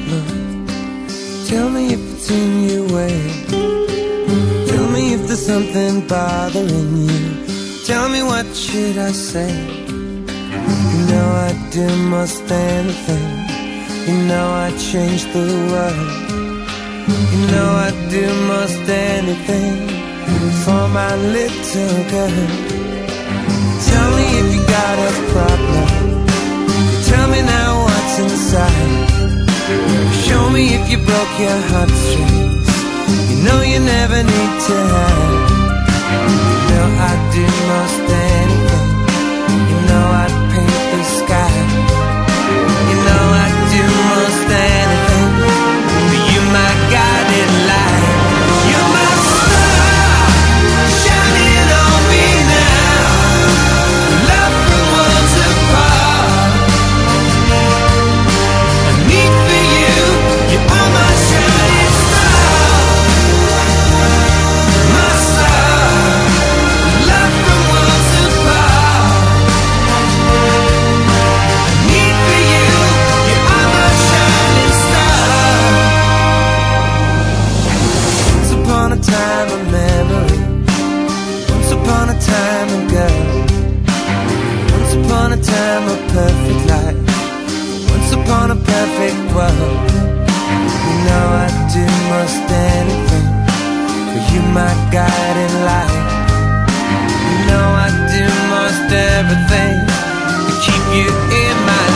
problem. Tell me if it's in your way. Tell me if there's something bothering you. Tell me what should I say. You know I'd do most anything. You know I'd change the world. You know I'd do most anything for my little girl. Tell me if you got a problem. Tell me now what's inside. Show me if you broke your heartstrings. You know you never need to hide. You know I'd do most anything. You know I'd paint the sky. You know I'd do most anything. But you my guiding light. You're my star, shining on me now. Love from worlds apart. I need for you, you are my shining star. My star, love from worlds apart. I need for you, you are my shining star. Once upon a time a memory. Once upon a time a girl. Once upon a time a perfect life. Once upon a perfect world. You know I'd do most anything for you, my guiding light. You know I'd do most everything to keep you in my